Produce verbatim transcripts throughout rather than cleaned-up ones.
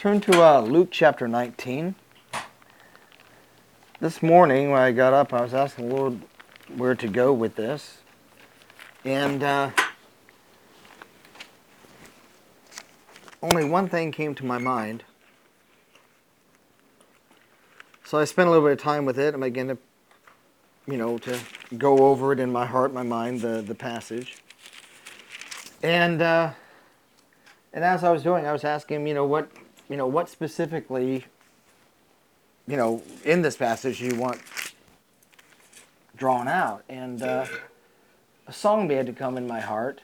turn to uh, Luke chapter nineteen. This morning when I got up, I was asking the Lord where to go with this. And uh, only one thing came to my mind. So I spent a little bit of time with it. I'm beginning to, you know, to go over it in my heart, my mind, the, the passage. And uh, and as I was doing, I was asking him, you know, what, you know, what specifically, you know, in this passage you want drawn out. And uh, a song began to come in my heart.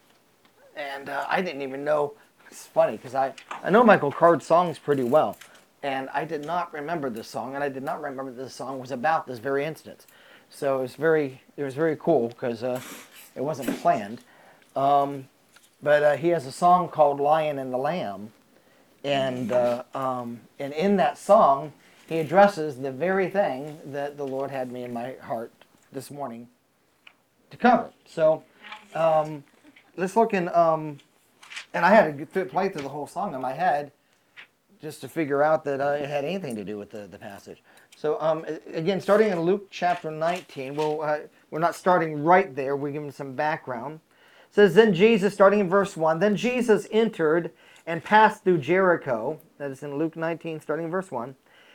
And uh, I didn't even know. It's funny because I, I know Michael Card's songs pretty well. And I did not remember this song, and I did not remember this song was about this very instance. So it was very, it was very cool because uh, it wasn't planned. Um, but uh, he has a song called "Lion and the Lamb," and uh, um, and in that song he addresses the very thing that the Lord had me in my heart this morning to cover. So um, let's look in, um, and I had to play through the whole song in my head, just to figure out that uh, it had anything to do with the, the passage. So um, again, starting in Luke chapter nineteen, we'll, uh, we're not starting right there. We're giving some background. It says, then Jesus, starting in verse one, then Jesus entered and passed through Jericho. That is in Luke nineteen, starting in verse one.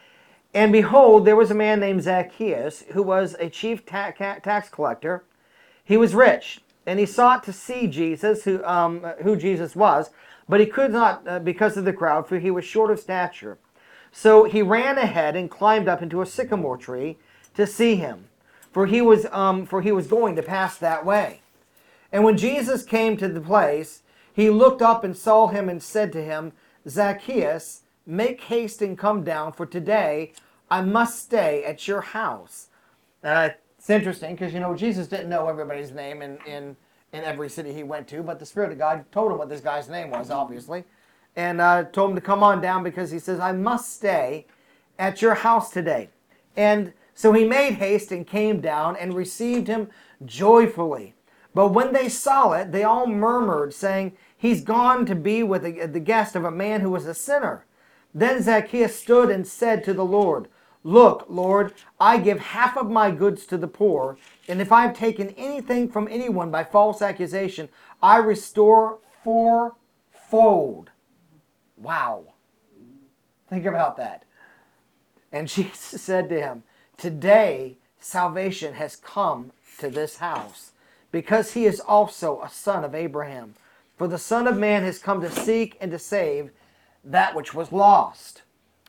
And behold, there was a man named Zacchaeus, who was a chief ta- tax collector. He was rich, and he sought to see Jesus, who, um, who Jesus was, but he could not uh, because of the crowd, for he was short of stature. So he ran ahead and climbed up into a sycamore tree to see him, for he was um, for he was going to pass that way. And when Jesus came to the place, he looked up and saw him and said to him, Zacchaeus, make haste and come down, for today I must stay at your house. Uh, it's interesting because, you know, Jesus didn't know everybody's name in, in in every city he went to, but the Spirit of God told him what this guy's name was, obviously, and uh, told him to come on down because he says, I must stay at your house today. And so he made haste and came down and received him joyfully. But when they saw it, they all murmured, saying, he's gone to be with the, the guest of a man who was a sinner. Then Zacchaeus stood and said to the Lord, look, Lord, I give half of my goods to the poor, and if I have taken anything from anyone by false accusation, I restore fourfold. Wow. Think about that. And Jesus said to him, today salvation has come to this house, because he is also a son of Abraham. For the Son of Man has come to seek and to save that which was lost.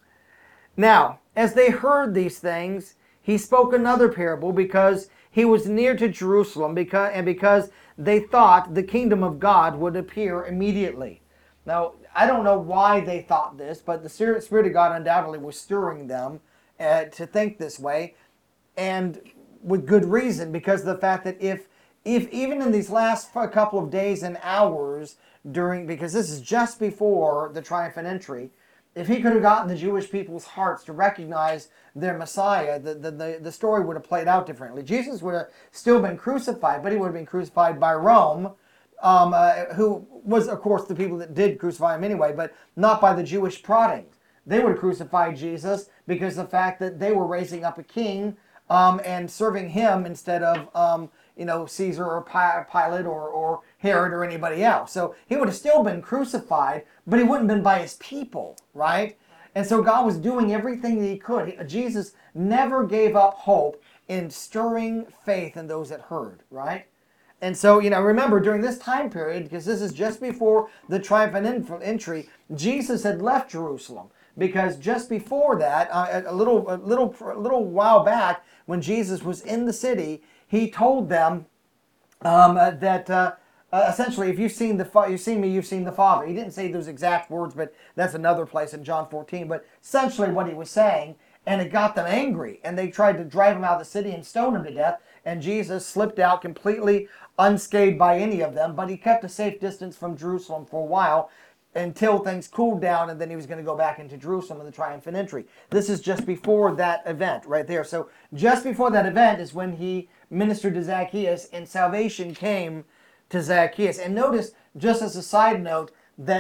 Now, as they heard these things, he spoke another parable, because he was near to Jerusalem, because, and because they thought the kingdom of God would appear immediately. Now, I don't know why they thought this, but the Spirit of God undoubtedly was stirring them uh, to think this way, and with good reason, because of the fact that if, if even in these last couple of days and hours during, because this is just before the triumphant entry, if he could have gotten the Jewish people's hearts to recognize their Messiah, the, the, the, the story would have played out differently. Jesus would have still been crucified, but he would have been crucified by Rome, um, uh, who was, of course, the people that did crucify him anyway, but not by the Jewish proddings. They would have crucified Jesus because of the fact that they were raising up a king um, and serving him instead of, um, you know, Caesar or Pilate or, or Herod or anybody else. So he would have still been crucified, but he wouldn't have been by his people, right? And so God was doing everything that he could. He, Jesus never gave up hope in stirring faith in those that heard, right? And so, you know, remember, during this time period, because this is just before the triumphant entry, Jesus had left Jerusalem. Because just before that, uh, a little, a little, a little while back, when Jesus was in the city, he told them um, uh, that uh, uh, essentially, if you've seen the fa- you've seen me, you've seen the Father. He didn't say those exact words, but that's another place in John fourteen. But essentially, what he was saying, and it got them angry, and they tried to drive him out of the city and stone him to death. And Jesus slipped out completely unscathed by any of them, but he kept a safe distance from Jerusalem for a while, until things cooled down, and then he was going to go back into Jerusalem in the triumphant entry. This is just before that event right there. So just before that event is when he ministered to Zacchaeus, and salvation came to Zacchaeus. And notice, just as a side note, that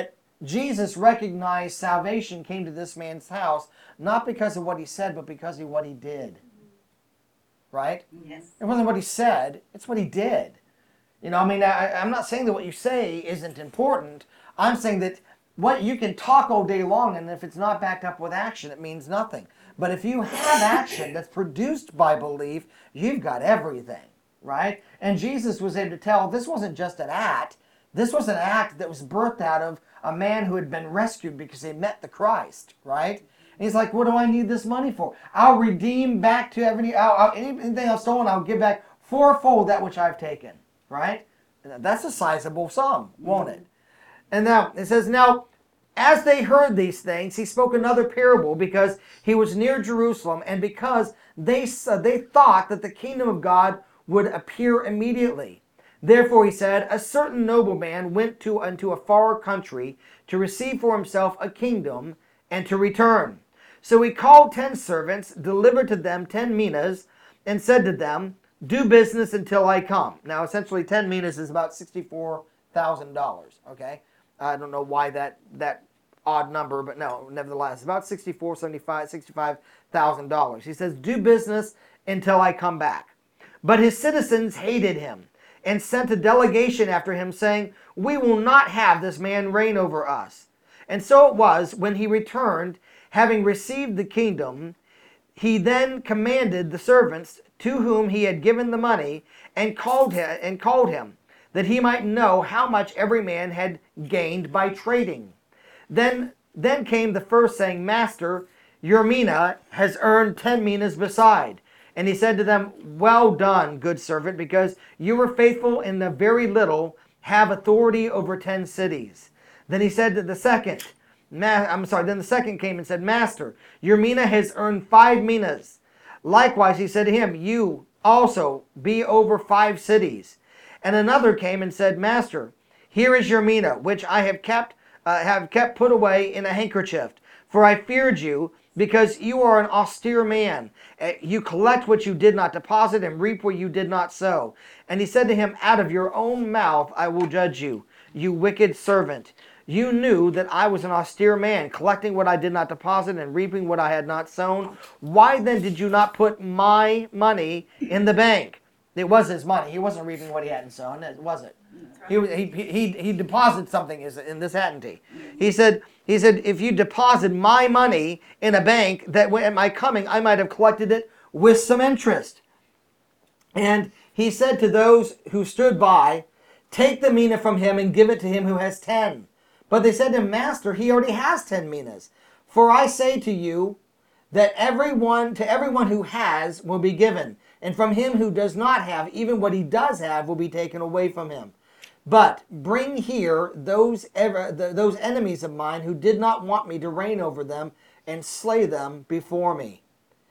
Jesus recognized salvation came to this man's house not because of what he said, but because of what he did. Right? Yes. It wasn't what he said, it's what he did. You know, I mean, I, I'm not saying that what you say isn't important. I'm saying that what you can talk all day long, and if it's not backed up with action, it means nothing. But if you have action that's produced by belief, you've got everything, right? And Jesus was able to tell this wasn't just an act. This was an act that was birthed out of a man who had been rescued because he met the Christ, right? And he's like, what do I need this money for? I'll redeem back to every, I'll, I'll, anything I've stolen, I'll give back fourfold that which I've taken, right? That's a sizable sum, won't it? And now, it says, now, as they heard these things, he spoke another parable because he was near Jerusalem and because they, uh, they thought that the kingdom of God would appear immediately. Therefore, he said, a certain nobleman went to unto a far country to receive for himself a kingdom and to return. So he called ten servants, delivered to them ten minas, and said to them, do business until I come. Now, essentially, ten minas is about sixty-four thousand dollars, okay? I don't know why that, that odd number, but no, nevertheless, about sixty-four, seventy-five, sixty-five thousand dollars. He says, do business until I come back. But his citizens hated him and sent a delegation after him, saying, we will not have this man reign over us. And so it was, when he returned, having received the kingdom, he then commanded the servants to whom he had given the money, and called him, and called him, that he might know how much every man had gained by trading. Then, then came the first, saying, Master, your mina has earned ten minas beside. And he said to them, well done, good servant, because you were faithful in the very little, have authority over ten cities. Then he said to the second, Ma- I'm sorry, then the second came and said, Master, your mina has earned five minas. Likewise, he said to him, you also be over five cities. And another came and said, Master, here is your mina, which I have kept, uh, have kept put away in a handkerchief. For I feared you, because you are an austere man. Uh, you collect what you did not deposit and reap what you did not sow. And he said to him, out of your own mouth I will judge you, you wicked servant. You knew that I was an austere man, collecting what I did not deposit and reaping what I had not sown. Why then did you not put my money in the bank? It was his money. He wasn't reaping what he hadn't sown, was it? He, he, he, he deposited something in this, hadn't he? He said, he said, if you deposit my money in a bank, that when at my coming I might have collected it with some interest. And he said to those who stood by, take the mina from him and give it to him who has ten. But they said to him, Master, he already has ten minas. For I say to you that everyone, to everyone who has will be given, and from him who does not have, even what he does have will be taken away from him. But bring here those ever, those enemies of mine who did not want me to reign over them, and slay them before me.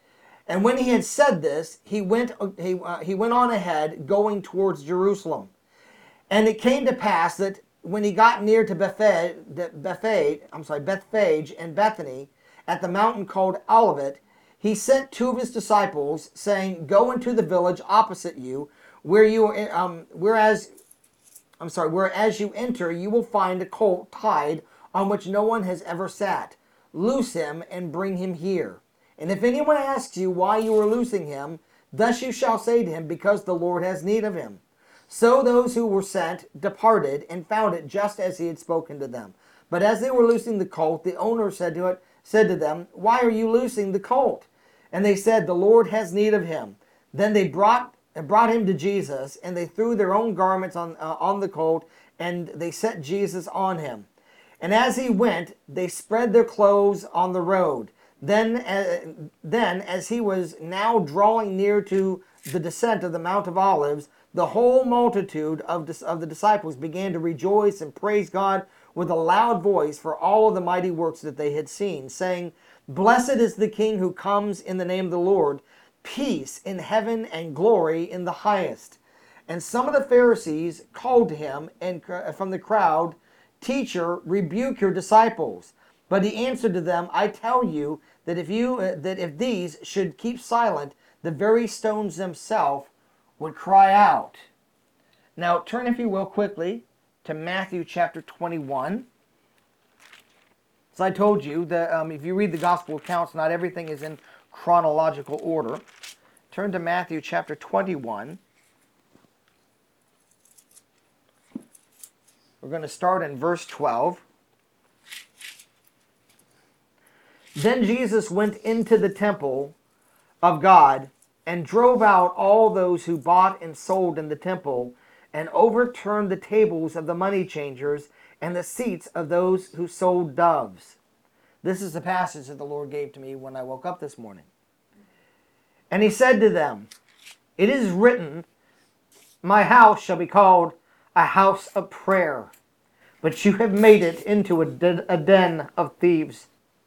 And when he had said this, he went he, uh, he went on ahead, going towards Jerusalem. And it came to pass that when he got near to Bethphage, Bethphage, I'm sorry, Bethphage and Bethany, at the mountain called Olivet, he sent two of his disciples, saying, go into the village opposite you, where you um, whereas I'm sorry, whereas you enter, you will find a colt tied on which no one has ever sat. Loose him and bring him here. And if anyone asks you why you are loosing him, thus you shall say to him, because the Lord has need of him. So those who were sent departed and found it just as he had spoken to them. But as they were loosing the colt, the owner said to it, said to them, why are you loosing the colt? And they said, the Lord has need of him. Then they brought brought him to Jesus, and they threw their own garments on uh, on the colt, and they set Jesus on him. And as he went, they spread their clothes on the road. Then, uh, then as he was now drawing near to the descent of the Mount of Olives, the whole multitude of, of the disciples began to rejoice and praise God with a loud voice for all of the mighty works that they had seen, saying, blessed is the King who comes in the name of the Lord, peace in heaven and glory in the highest. And some of the Pharisees called to him and from the crowd, Teacher, rebuke your disciples. But he answered to them, I tell you that if you uh, that if these should keep silent, the very stones themselves would cry out. Now turn, if you will, quickly to Matthew chapter twenty-one. As I told you, that um, if you read the gospel accounts, not everything is in chronological order. Turn to Matthew chapter twenty-one. We're going to start in verse twelve. Then Jesus went into the temple of God and drove out all those who bought and sold in the temple, and overturned the tables of the money changers and the seats of those who sold doves. This is the passage that the Lord gave to me when I woke up this morning. And he said to them, "It is written, my house shall be called a house of prayer, but you have made it into a den, a den of thieves."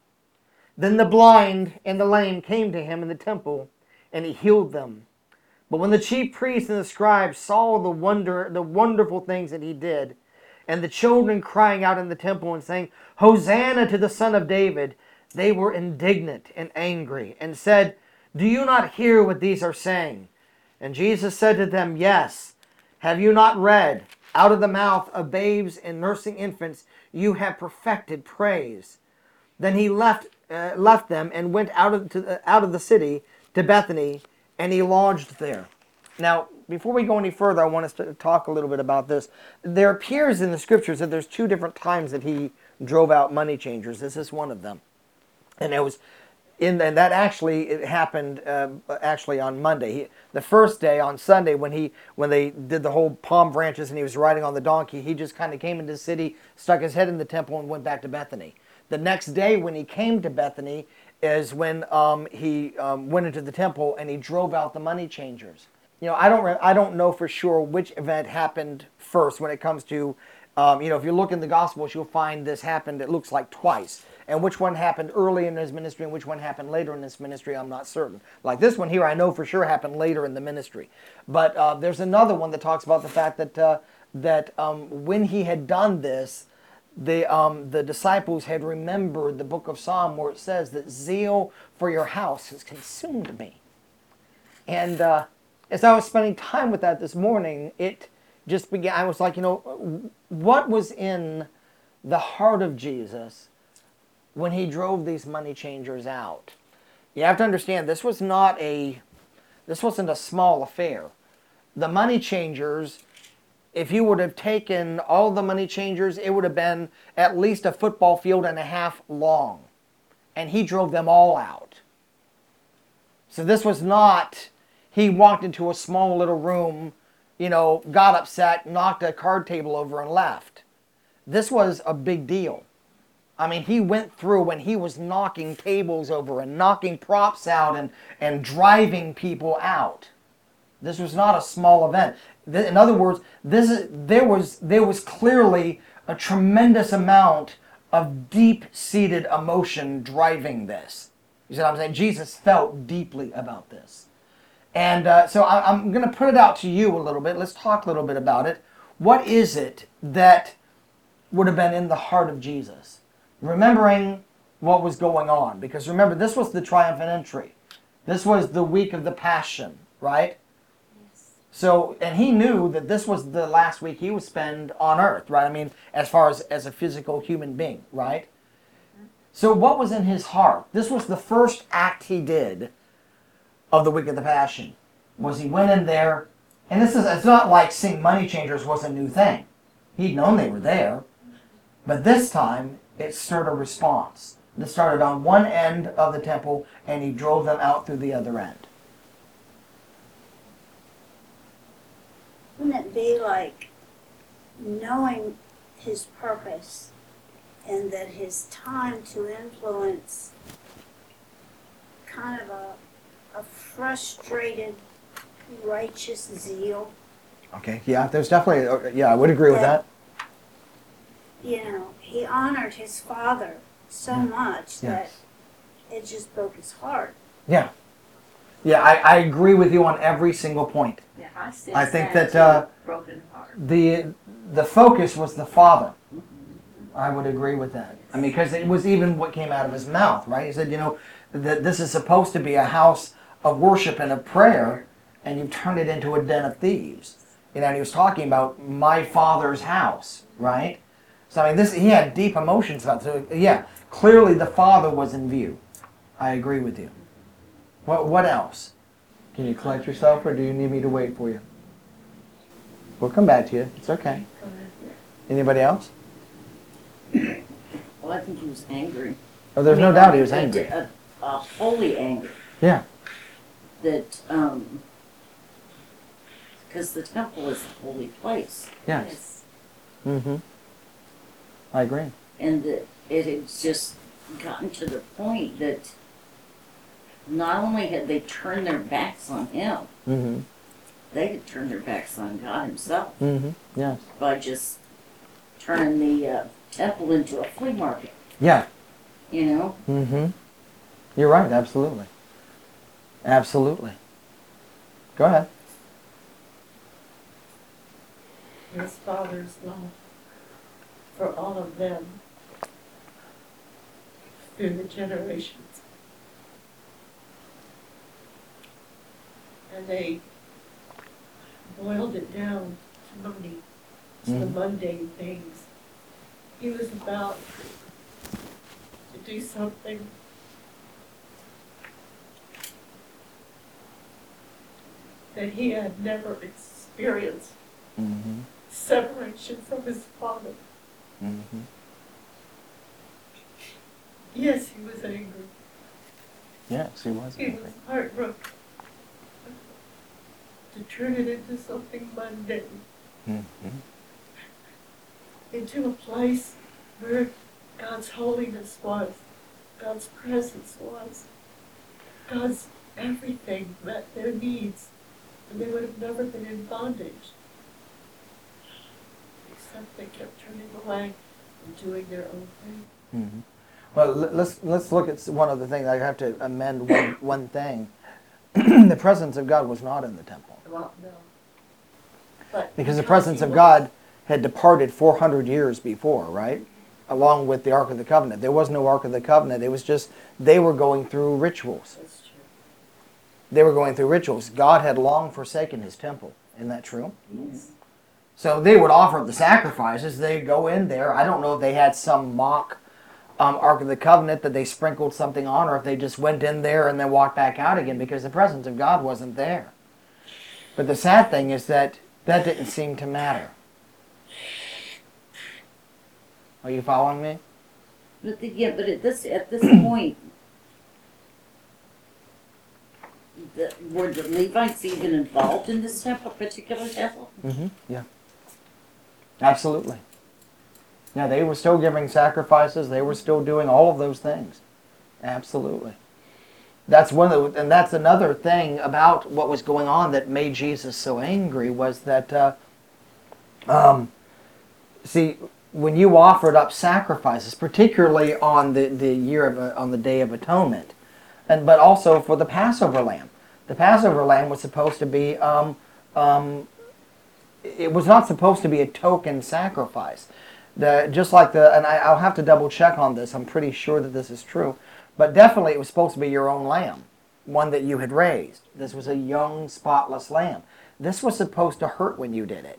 Then the blind and the lame came to him in the temple, and he healed them. But when the chief priests and the scribes saw the wonder, the wonderful things that he did, and the children crying out in the temple and saying, "Hosanna to the Son of David," they were indignant and angry, and said, "Do you not hear what these are saying?" And Jesus said to them, "Yes. Have you not read, out of the mouth of babes and nursing infants you have perfected praise?" Then he left uh, left them and went out of to, uh, out of the city to Bethany, and he lodged there. Now, before we go any further, I want us to talk a little bit about this. There appears in the scriptures that there's two different times that he drove out money changers. This is one of them, and it was in and that actually it happened uh, actually on Monday. He, the first day on Sunday when he when they did the whole palm branches and he was riding on the donkey, he just kind of came into the city, stuck his head in the temple, and went back to Bethany. The next day when he came to Bethany is when um, he um, went into the temple and he drove out the money changers. You know, I don't re- I don't know for sure which event happened first when it comes to, um, you know, if you look in the Gospels, you'll find this happened, it looks like twice. And which one happened early in his ministry and which one happened later in his ministry, I'm not certain. Like this one here, I know for sure happened later in the ministry. But uh, there's another one that talks about the fact that uh, that um, when he had done this, the um, the disciples had remembered the book of Psalm where it says that zeal for your house has consumed me. And uh, as I was spending time with that this morning, it just began, I was like, you know, what was in the heart of Jesus when he drove these money changers out? You have to understand, this was not a, this wasn't a small affair. The money changers, if you would have taken all the money changers, it would have been at least a football field and a half long. And he drove them all out. So this was not, he walked into a small little room, you know, got upset, knocked a card table over and left. This was a big deal. I mean, he went through when he was knocking tables over and knocking props out and, and driving people out. This was not a small event. In other words, this is, there was there was clearly a tremendous amount of deep-seated emotion driving this. You see what I'm saying? Jesus felt deeply about this. And uh, so I, I'm going to put it out to you a little bit. Let's talk a little bit about it. What is it that would have been in the heart of Jesus? Remembering what was going on. Because remember, this was the triumphant entry. This was the week of the Passion, right? So, and he knew that this was the last week he would spend on earth, right? I mean, as far as, as a physical human being, right? So what was in his heart? This was the first act he did of the week of the Passion. Was he went in there, and this is, it's not like seeing money changers was a new thing. He'd known they were there. But this time, it stirred a response. It started on one end of the temple, and he drove them out through the other end. Wouldn't it be like knowing his purpose and that his time to influence kind of a, a frustrated, righteous zeal? Okay, yeah, there's definitely, yeah, I would agree with that. You know, he honored his father so Yeah. much that Yes. it just broke his heart. Yeah. Yeah, I, I agree with you on every single point. Yeah, I, sense I think that, that uh, too, broken heart. the the focus was the Father. I would agree with that. I mean, because it was even what came out of his mouth, right? He said, you know, that this is supposed to be a house of worship and of prayer, and you've turned it into a den of thieves. You know, and he was talking about my Father's house, right? So I mean, this he had deep emotions about it. So yeah, clearly the Father was in view. I agree with you. What what else? Can you collect yourself, or do you need me to wait for you? We'll come back to you. It's okay. Anybody else? Well, I think he was angry. Oh, there's I no mean, doubt he was a- angry. A, a holy anger. Yeah. That, um, because the temple is a holy place. Yes. Mm-hmm. I agree. And that it had just gotten to the point that not only had they turned their backs on him, Mm-hmm. they had turned their backs on God himself Mm-hmm. Yes. by just turning the uh, temple into a flea market, Yeah. you know? Mm-hmm. You're right. Absolutely. Absolutely. Go ahead. His Father's love for all of them through the generations. And they boiled it down to money, to the Mhm. mundane things. He was about to do something that he had never experienced, Mm-hmm. separation from his Father. Mm-hmm. Yes, he was angry. Yes, he was He was angry. heartbroken. To turn it into something mundane, Mm-hmm. into a place where God's holiness was, God's presence was, God's everything met their needs, and they would have never been in bondage. Except they kept turning away and doing their own thing. Mm-hmm. Well, l- let's let's look at s- one other thing. I have to amend one one thing. The presence of God was not in the temple Well, no. But because the because presence he of was- God had departed four hundred years before, right? Along with the Ark of the Covenant. There was no Ark of the Covenant. It was just they were going through rituals. That's true. They were going through rituals. God had long forsaken his temple. Isn't that true? Yes. So they would offer the sacrifices. They'd go in there. I don't know if they had some mock um, Ark of the Covenant that they sprinkled something on, or if they just went in there and then walked back out again because the presence of God wasn't there. But the sad thing is that that didn't seem to matter. Are you following me? But the, yeah, but at this at this point, the, were the Levites even involved in this temple, particular temple? Mm-hmm. Yeah. Absolutely. Yeah, they were still giving sacrifices. They were still doing all of those things. Absolutely. That's one of the, and that's another thing about what was going on that made Jesus so angry was that, uh, um, see, when you offered up sacrifices, particularly on the, the year of on the Day of Atonement, and but also for the Passover lamb, the Passover lamb was supposed to be, um, um, it was not supposed to be a token sacrifice. The, just like the, and I, I'll have to double check on this. I'm pretty sure that this is true. But definitely it was supposed to be your own lamb, one that you had raised. This was a young, spotless lamb. This was supposed to hurt when you did it.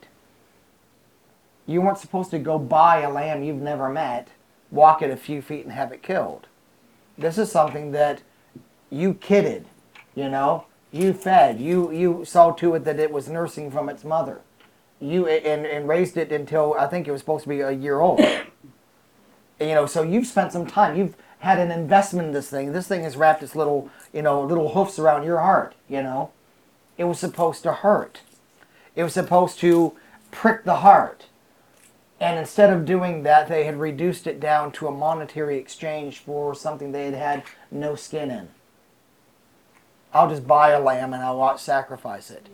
You weren't supposed to go buy a lamb you've never met, walk it a few feet and have it killed. This is something that you kidded, you know. You fed. You, you saw to it that it was nursing from its mother. You and, and raised it until I think it was supposed to be a year old. You know, so you've spent some time. You've had an investment in this thing. This thing has wrapped its little, you know, little hoofs around your heart, you know. It was supposed to hurt. It was supposed to prick the heart. And instead of doing that, they had reduced it down to a monetary exchange for something they had had no skin in. I'll just buy a lamb and I'll sacrifice it.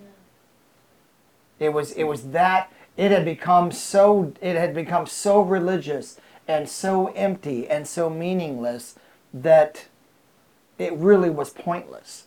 It was it was that it had become so it had become so religious and so empty and so meaningless that it really was pointless.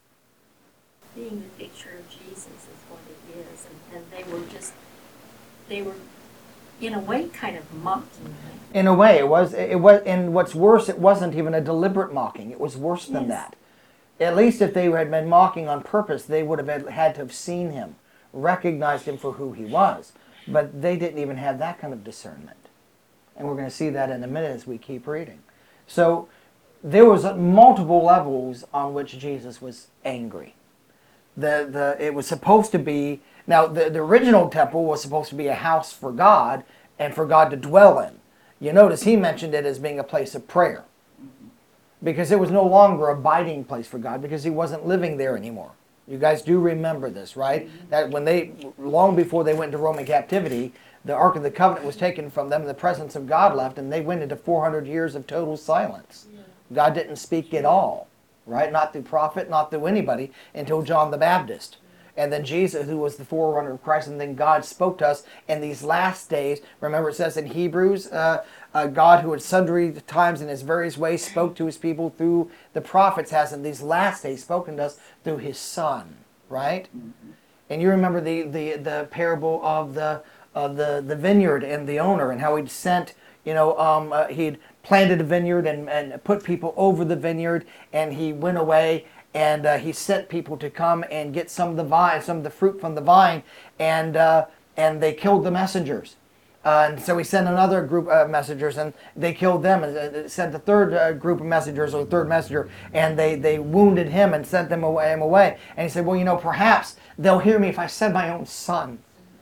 Being the picture of Jesus is what it is, and, and they were just, they were, in a way, kind of mocking him. In a way, it was it was and what's worse, it wasn't even a deliberate mocking. It was worse than Yes. that. At least if they had been mocking on purpose, they would have had, had to have seen him, recognized him for who he was. But they didn't even have that kind of discernment. And we're going to see that in a minute as we keep reading. So there was multiple levels on which Jesus was angry. The, the, it was supposed to be, now the, the original temple was supposed to be a house for God and for God to dwell in. You notice he mentioned it as being a place of prayer. Because it was no longer a abiding place for God because he wasn't living there anymore. You guys do remember this, right? Mm-hmm. That when they, long before they went into Roman captivity, the Ark of the Covenant was taken from them and the presence of God left, and they went into four hundred years of total silence. Yeah. God didn't speak at all, right? Not through prophet, not through anybody, until John the Baptist. And then Jesus, who was the forerunner of Christ, and then God spoke to us in these last days. Remember it says in Hebrews, uh, uh, God who at sundry times in his various ways spoke to his people through the prophets has in these last days spoken to us through his Son, right? Mm-hmm. And you remember the, the, the parable of the, of the, the vineyard and the owner and how he'd sent, you know, um, uh, he'd planted a vineyard and, and put people over the vineyard, and he went away. And uh, he sent people to come and get some of the vine, some of the fruit from the vine, and uh, and they killed the messengers. Uh, and so he sent another group of messengers, and they killed them. And uh, sent the third uh, group of messengers, or the third messenger, and they, they wounded him and sent them away, him away. And he said, well, you know, perhaps they'll hear me if I send my own son.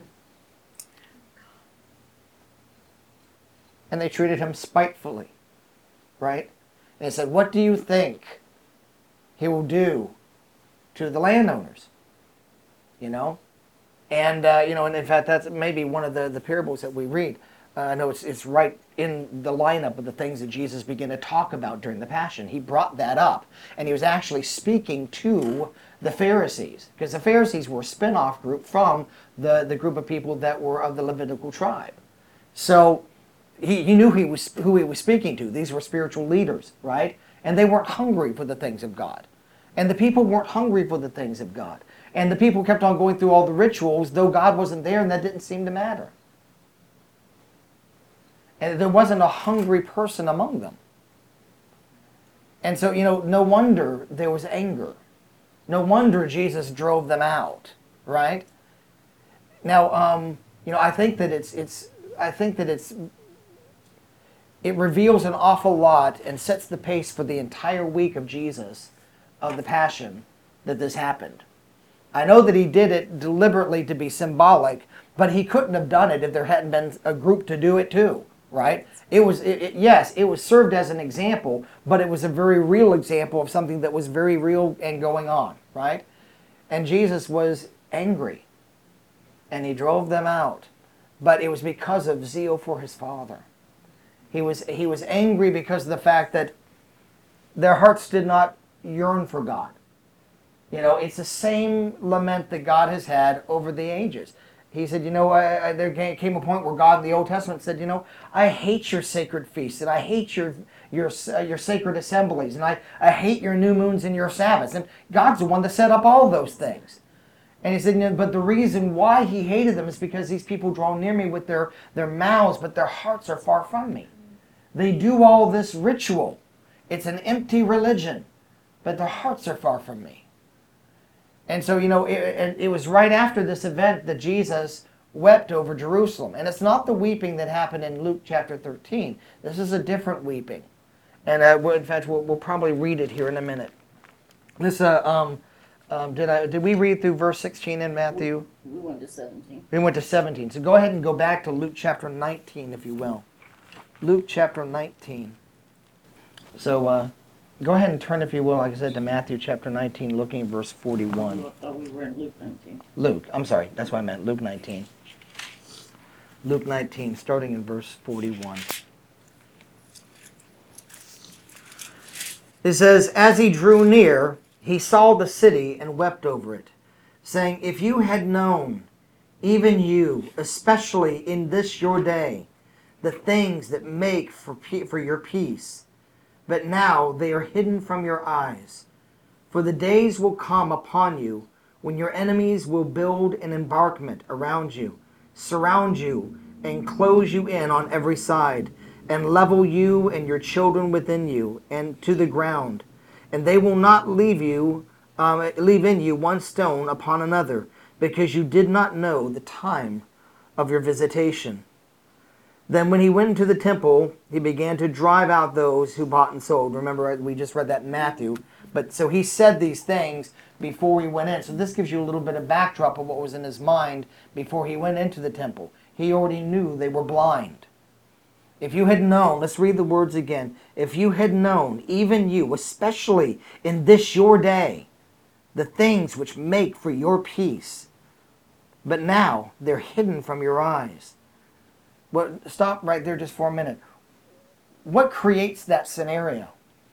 And they treated him spitefully, right? And he said, what do you think he will do to the landowners? You know? And, uh, you know, and in fact, that's maybe one of the, the parables that we read. Uh, I know it's, it's right in the lineup of the things that Jesus began to talk about during the Passion. He brought that up. And he was actually speaking to the Pharisees. Because the Pharisees were a spin-off group from the, the group of people that were of the Levitical tribe. So he, he knew he was, who he was speaking to. These were spiritual leaders, right? And they weren't hungry for the things of God. And the people weren't hungry for the things of God. And the people kept on going through all the rituals, though God wasn't there, and that didn't seem to matter. And there wasn't a hungry person among them. And so, you know, no wonder there was anger. No wonder Jesus drove them out, right? Now, um, you know, I think that it's, it's, I think that it's, it reveals an awful lot and sets the pace for the entire week of Jesus, of the Passion, that this happened. I know that he did it deliberately to be symbolic, but he couldn't have done it if there hadn't been a group to do it too, right? It was, it, it, yes, it was served as an example, but it was a very real example of something that was very real and going on, right? And Jesus was angry, and he drove them out, but it was because of zeal for his Father. He was, he was angry because of the fact that their hearts did not yearn for God. You know, it's the same lament that God has had over the ages. He said, you know, I, I, there came a point where God in the Old Testament said, you know, I hate your sacred feasts, and I hate your your uh, your sacred assemblies, and I, I hate your new moons and your Sabbaths. And God's the one that set up all those things. And he said, you know, but the reason why he hated them is because these people draw near me with their, their mouths, but their hearts are far from me. They do all this ritual. It's an empty religion, but their hearts are far from me. And so, you know, it, it was right after this event that Jesus wept over Jerusalem. And it's not the weeping that happened in Luke chapter thirteen. This is a different weeping. And uh, in fact, we'll, we'll probably read it here in a minute. This, uh, um, um, did I did we read through verse sixteen in Matthew? We went to seventeen. We went to seventeen. So go ahead and go back to Luke chapter nineteen, if you will. Luke chapter nineteen. So, uh, go ahead and turn, if you will, like I said, to Matthew chapter nineteen, looking at verse forty-one. I thought we were in Luke nineteen. Luke, I'm sorry, that's what I meant, Luke nineteen. Luke nineteen, starting in verse forty-one. It says, as he drew near, he saw the city and wept over it, saying, if you had known, even you, especially in this your day, the things that make for, pe- for your peace, but now they are hidden from your eyes. For the days will come upon you when your enemies will build an embankment around you, surround you, and close you in on every side, and level you and your children within you and to the ground. And they will not leave you, um, leave in you one stone upon another, because you did not know the time of your visitation. Then when he went into the temple, he began to drive out those who bought and sold. Remember, we just read that in Matthew. But so he said these things before he went in. So this gives you a little bit of backdrop of what was in his mind before he went into the temple. He already knew they were blind. If you had known, let's read the words again. If you had known, even you, especially in this your day, the things which make for your peace, but now they're hidden from your eyes. Well, stop right there just for a minute. What creates that scenario?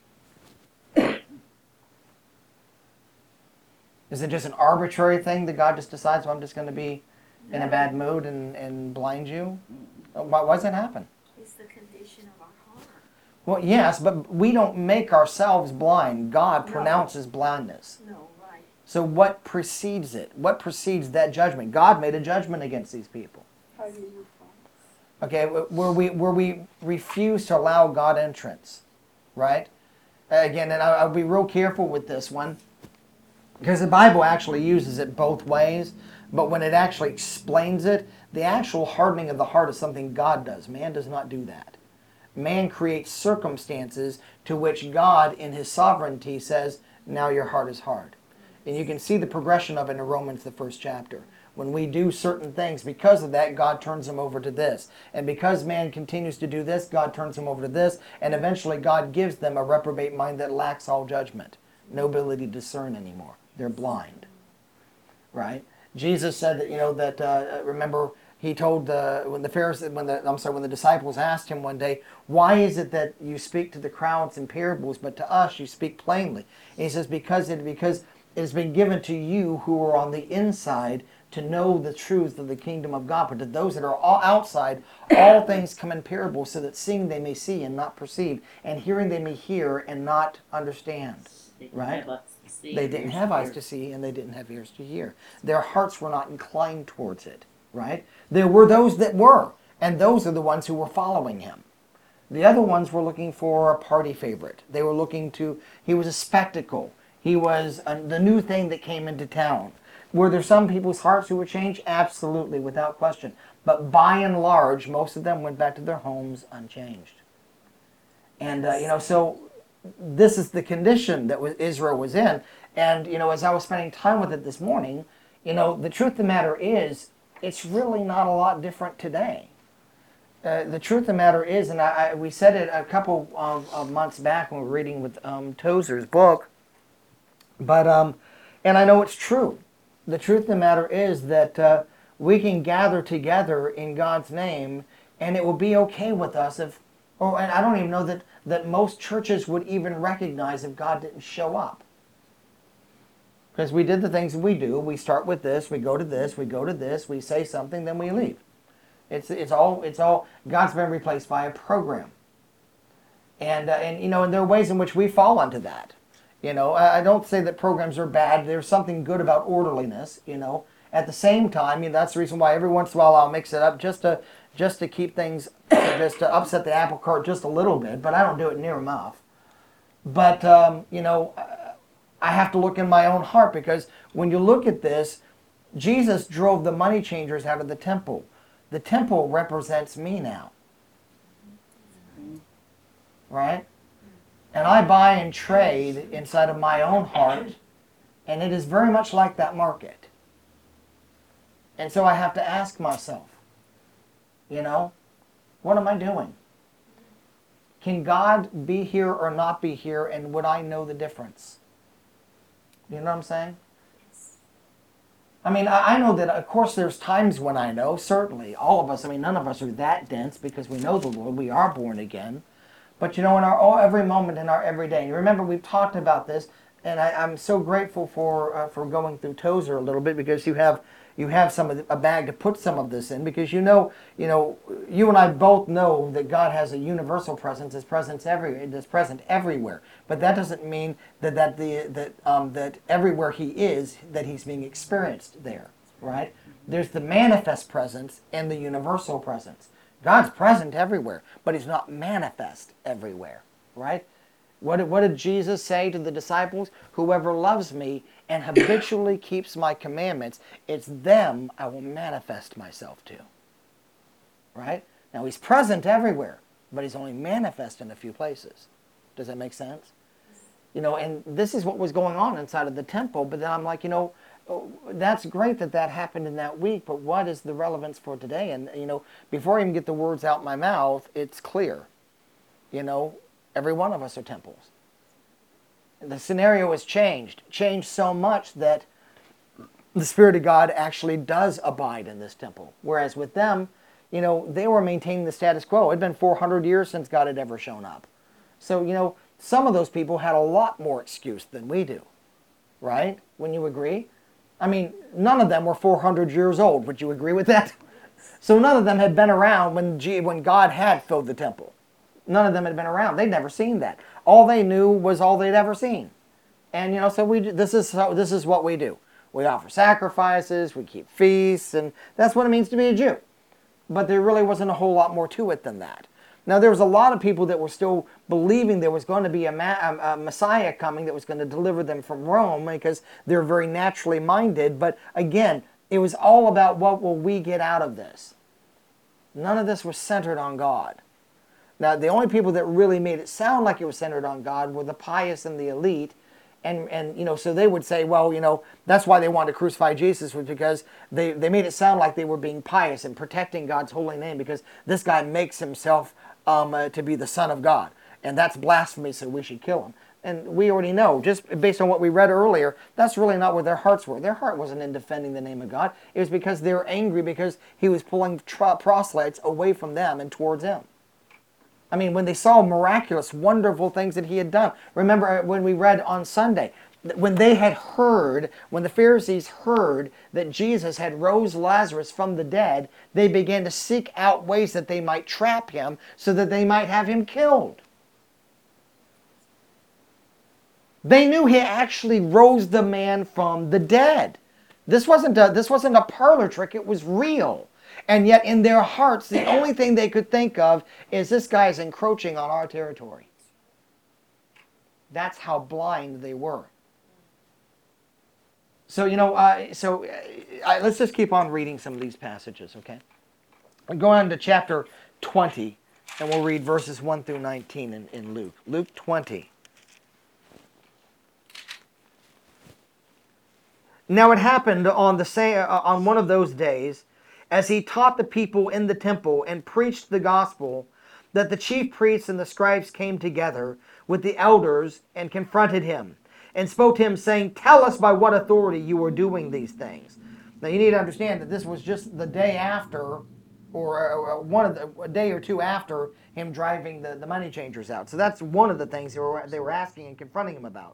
Is it just an arbitrary thing that God just decides, well, I'm just going to be in a bad mood and, and blind you? Why, why does that happen? It's the condition of our heart. Well, yes, but we don't make ourselves blind. God No. pronounces blindness. No, right. So what precedes it? What precedes that judgment? God made a judgment against these people. Pardon your fault. Okay, where we where we refuse to allow God entrance, right? Again, and I'll be real careful with this one, because the Bible actually uses it both ways, but when it actually explains it, the actual hardening of the heart is something God does. Man does not do that. Man creates circumstances to which God, in His sovereignty, says, now your heart is hard. And you can see the progression of it in Romans, the first chapter. When we do certain things, because of that, God turns them over to this. And because man continues to do this, God turns them over to this. And eventually God gives them a reprobate mind that lacks all judgment. No ability to discern anymore. They're blind. Right? Jesus said that, you know, that, uh, remember, he told the, when the Pharisees, when the, I'm sorry, when the disciples asked him one day, why is it that you speak to the crowds in parables, but to us you speak plainly? And he says, because it, because it has been given to you who are on the inside to know the truths of the kingdom of God. But to those that are all outside, all things come in parables, so that seeing they may see and not perceive, and hearing they may hear and not understand. They didn't Right? have eyes to see, They didn't ears have to eyes hear. to see, and they didn't have ears to hear. Their hearts were not inclined towards it. Right? There were those that were, and those are the ones who were following him. The other ones were looking for a party favorite. They were looking to, he was a spectacle. He was a, the new thing that came into town. Were there some people's hearts who were changed? Absolutely, without question. But by and large, most of them went back to their homes unchanged. And, uh, you know, so this is the condition that was, Israel was in. And, you know, as I was spending time with it this morning, you know, the truth of the matter is, it's really not a lot different today. Uh, the truth of the matter is, and I, I, we said it a couple of, of months back when we were reading with um, Tozer's book, but, um, and I know it's true. The truth of the matter is that uh, we can gather together in God's name, and it will be okay with us if, or and I don't even know that, that most churches would even recognize if God didn't show up. Because we did the things that we do. We start with this, we go to this, we go to this, we say something, then we leave. It's it's all it's all God's been replaced by a program. And uh, and you know, and there are ways in which we fall into that. You know, I, I don't say that programs are bad. There's something good about orderliness. You know, at the same time, you know, that's the reason why every once in a while I'll mix it up just to just to keep things, just to upset the apple cart just a little bit. But I don't do it near enough. But um, you know. I have to look in my own heart, because when you look at this, Jesus drove the money changers out of the temple. The temple represents me now. Right? And I buy and trade inside of my own heart, and it is very much like that market. And so I have to ask myself, you know, what am I doing? Can God be here or not be here, and would I know the difference? You know what I'm saying? I mean, I, I know that, of course, there's times when I know, certainly, all of us, I mean, none of us are that dense because we know the Lord, we are born again. But, you know, in our oh, every moment, in our everyday, and remember, we've talked about this, and I, I'm so grateful for uh, for going through Tozer a little bit, because you have you have some of the, a bag to put some of this in, because you know, you know, you and I both know that God has a universal presence, His presence every, is present everywhere. But that doesn't mean that that the that um, that everywhere He is, that He's being experienced there, right? There's the manifest presence and the universal presence. God's present everywhere, but He's not manifest everywhere, right? What did, what did Jesus say to the disciples? Whoever loves me and habitually keeps my commandments, it's them I will manifest myself to. Right? Now he's present everywhere, but he's only manifest in a few places. Does that make sense? You know, and this is what was going on inside of the temple. But then I'm like, you know, oh, that's great that that happened in that week, but what is the relevance for today? And, you know, before I even get the words out my mouth, it's clear. You know, every one of us are temples. The scenario has changed, changed so much that the Spirit of God actually does abide in this temple. Whereas with them, you know, they were maintaining the status quo. It had been four hundred years since God had ever shown up. So, you know, some of those people had a lot more excuse than we do. Right? Wouldn't you agree? I mean, none of them were four hundred years old. Would you agree with that? So none of them had been around when, G- when God had filled the temple. None of them had been around. They'd never seen that. All they knew was all they'd ever seen. And, you know, so we this is how, this is what we do. We offer sacrifices, we keep feasts, and that's what it means to be a Jew. But there really wasn't a whole lot more to it than that. Now, there was a lot of people that were still believing there was going to be a, ma- a, a Messiah coming that was going to deliver them from Rome because they're very naturally minded. But again, it was all about what will we get out of this. None of this was centered on God. Now, the only people that really made it sound like it was centered on God were the pious and the elite. And, and you know, so they would say, well, you know, that's why they wanted to crucify Jesus, was because they, they made it sound like they were being pious and protecting God's holy name, because this guy makes himself um, uh, to be the Son of God. And that's blasphemy, so we should kill him. And we already know, just based on what we read earlier, that's really not where their hearts were. Their heart wasn't in defending the name of God. It was because they were angry because he was pulling tr- proselytes away from them and towards him. I mean, when they saw miraculous, wonderful things that he had done. Remember when we read on Sunday, when they had heard, when the Pharisees heard that Jesus had rose Lazarus from the dead, they began to seek out ways that they might trap him so that they might have him killed. They knew he actually rose the man from the dead. This wasn't a, this wasn't a parlor trick, it was real. And yet in their hearts, the only thing they could think of is this guy's encroaching on our territory. That's how blind they were. So, you know, uh, so uh, let's just keep on reading some of these passages, okay? We'll go on to chapter twenty, and we'll read verses one through nineteen in, in Luke. Luke twenty. Now it happened on the same, uh, on one of those days, as he taught the people in the temple and preached the gospel, that the chief priests and the scribes came together with the elders and confronted him and spoke to him, saying, "Tell us by what authority you are doing these things." Now you need to understand that this was just the day after, or one of the, a day or two after him driving the, the money changers out. So that's one of the things they were, they were asking and confronting him about.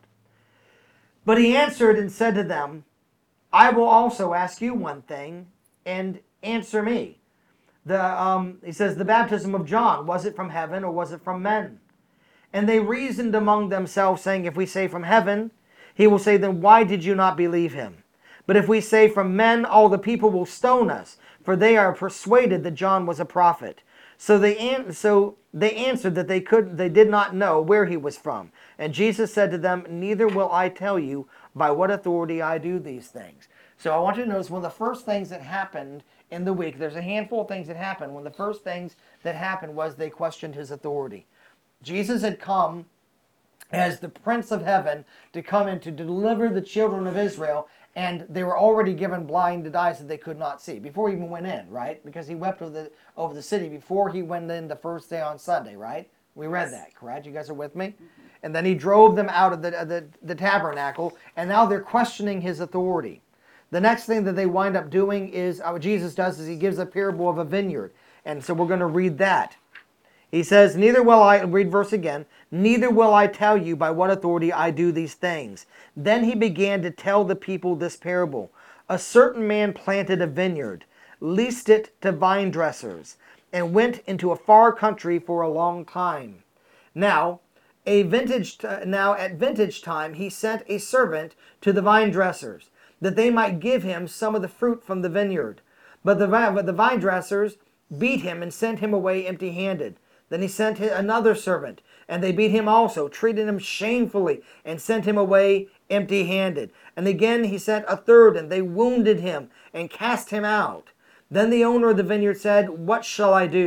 But he answered and said to them, "I will also ask you one thing, and answer me." The, um, he says, "The baptism of John, was it from heaven or was it from men?" And they reasoned among themselves, saying, "If we say from heaven, he will say, then why did you not believe him? But if we say from men, all the people will stone us, for they are persuaded that John was a prophet." So they an- so they answered that they could they did not know where he was from. And Jesus said to them, "Neither will I tell you by what authority I do these things." So I want you to notice one of the first things that happened in the week, there's a handful of things that happened. One of the first things that happened was they questioned his authority. Jesus had come as the Prince of Heaven to come and to deliver the children of Israel, and they were already given blinded eyes that they could not see before he even went in, right? Because he wept over the, over the city before he went in the first day on Sunday, right? We read that, correct? You guys are with me? And then he drove them out of the, the, the tabernacle, and now they're questioning his authority. The next thing that they wind up doing is, uh, what Jesus does is he gives a parable of a vineyard. And so we're going to read that. He says, "Neither will I," read verse again, "neither will I tell you by what authority I do these things." Then he began to tell the people this parable. "A certain man planted a vineyard, leased it to vine dressers, and went into a far country for a long time. Now, a vintage t- now at vintage time he sent a servant to the vine dressers, that they might give him some of the fruit from the vineyard. But the, but the vine dressers beat him and sent him away empty-handed. Then he sent another servant, and they beat him also, treated him shamefully, and sent him away empty-handed. And again he sent a third, and they wounded him and cast him out. Then the owner of the vineyard said, 'What shall I do?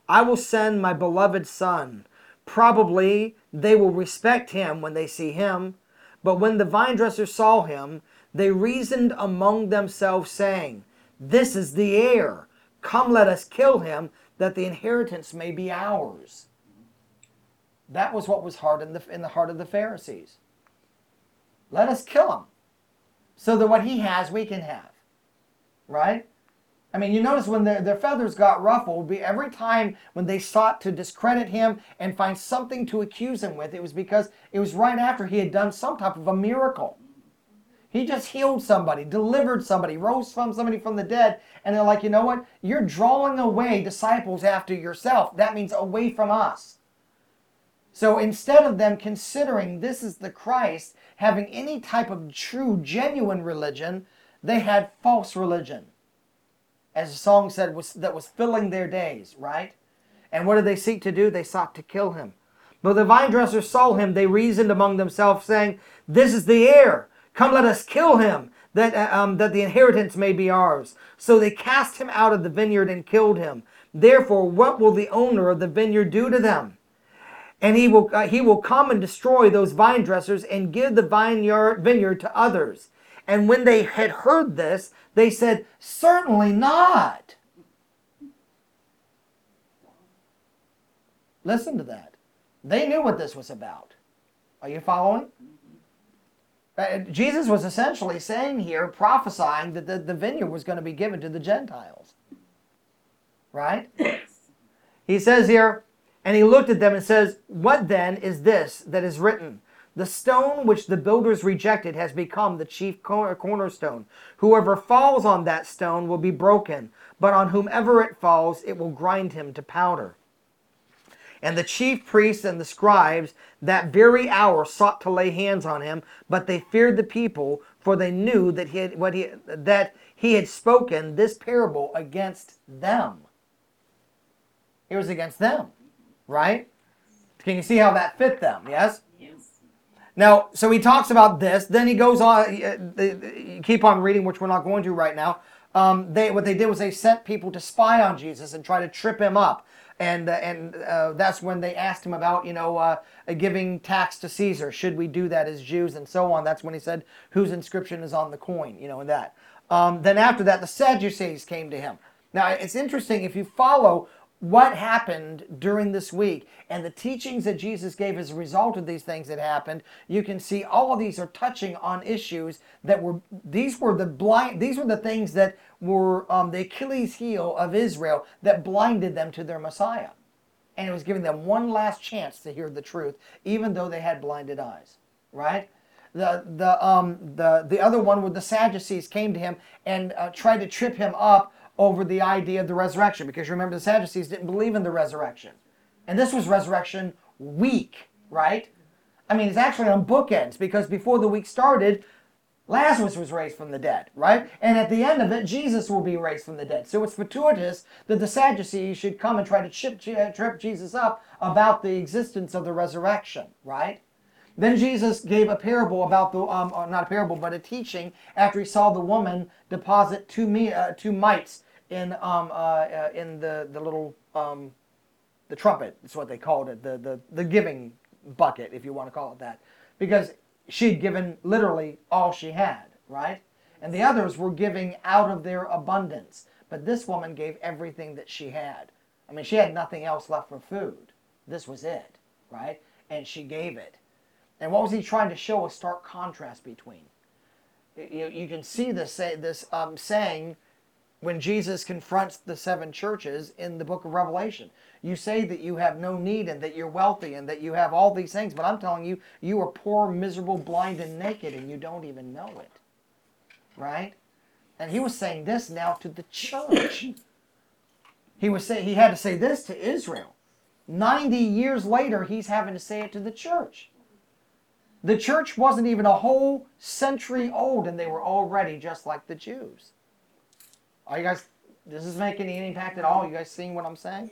I will send my beloved son. Probably they will respect him when they see him. But when the vine dressers saw him, they reasoned among themselves, saying, This is the heir. Come, let us kill him, that the inheritance may be ours. That was what was hard in the, in the heart of the Pharisees. Let us kill him, so that what he has, we can have. Right? I mean, you notice when their, their feathers got ruffled, every time when they sought to discredit him and find something to accuse him with, it was because it was right after he had done some type of a miracle. He just healed somebody, delivered somebody, rose from somebody from the dead, and they're like, you know what? You're drawing away disciples after yourself. That means away from us. So instead of them considering this is the Christ, having any type of true, genuine religion, they had false religion. As the song said, was that was filling their days, right? And what did they seek to do? They sought to kill him. But the vine dressers saw him. They reasoned among themselves, saying, This is the heir. Come, let us kill him, that, uh, um, that the inheritance may be ours. So they cast him out of the vineyard and killed him. Therefore, what will the owner of the vineyard do to them? And he will uh, he will come and destroy those vine dressers and give the vineyard vineyard to others. And when they had heard this, they said, Certainly not. Listen to that. They knew what this was about. Are you following? Uh, Jesus was essentially saying here, prophesying that the, the vineyard was going to be given to the Gentiles. Right? He says here, and he looked at them and says, What then is this that is written? The stone which the builders rejected has become the chief cornerstone. Whoever falls on that stone will be broken, but on whomever it falls, it will grind him to powder. And the chief priests and the scribes that very hour sought to lay hands on him, but they feared the people, for they knew that he had, what he, that he had spoken this parable against them. It was against them, right? Can you see how that fit them? Yes? Now, so he talks about this. Then he goes on. You keep on reading, which we're not going to right now. Um, they what they did was they sent people to spy on Jesus and try to trip him up, and uh, and uh, that's when they asked him about you know uh, giving tax to Caesar. Should we do that as Jews and so on? That's when he said, "Whose inscription is on the coin?" You know, and that. Um, then after that, the Sadducees came to him. Now it's interesting if you follow what happened during this week and the teachings that Jesus gave as a result of these things that happened, you can see all of these are touching on issues that were, these were the blind, these were the things that were um, the Achilles heel of Israel that blinded them to their Messiah. And it was giving them one last chance to hear the truth, even though they had blinded eyes, right? The, the, um, the, the other one where the Sadducees came to him and uh, tried to trip him up over the idea of the resurrection, because you remember the Sadducees didn't believe in the resurrection. And this was resurrection week, right? I mean, it's actually on bookends, because before the week started, Lazarus was raised from the dead, right? And at the end of it, Jesus will be raised from the dead. So it's fortuitous that the Sadducees should come and try to chip, trip Jesus up about the existence of the resurrection, right? Then Jesus gave a parable about the, um, or not a parable, but a teaching after he saw the woman deposit two, me, uh, two mites in um, uh, uh, in the, the little, um, the trumpet, that's what they called it, the, the, the giving bucket, if you want to call it that. Because she'd given literally all she had, right? And the others were giving out of their abundance. But this woman gave everything that she had. I mean, she had nothing else left for food. This was it, right? And she gave it. And what was he trying to show? A stark contrast between. You, you can see this, this um, saying when Jesus confronts the seven churches in the book of Revelation. You say that you have no need and that you're wealthy and that you have all these things, but I'm telling you, you are poor, miserable, blind, and naked, and you don't even know it. Right? And he was saying this now to the church. He was saying he had to say this to Israel. ninety years later, he's having to say it to the church. The church wasn't even a whole century old, and they were already just like the Jews. Are you guys, does this make any impact at all? You guys seeing what I'm saying?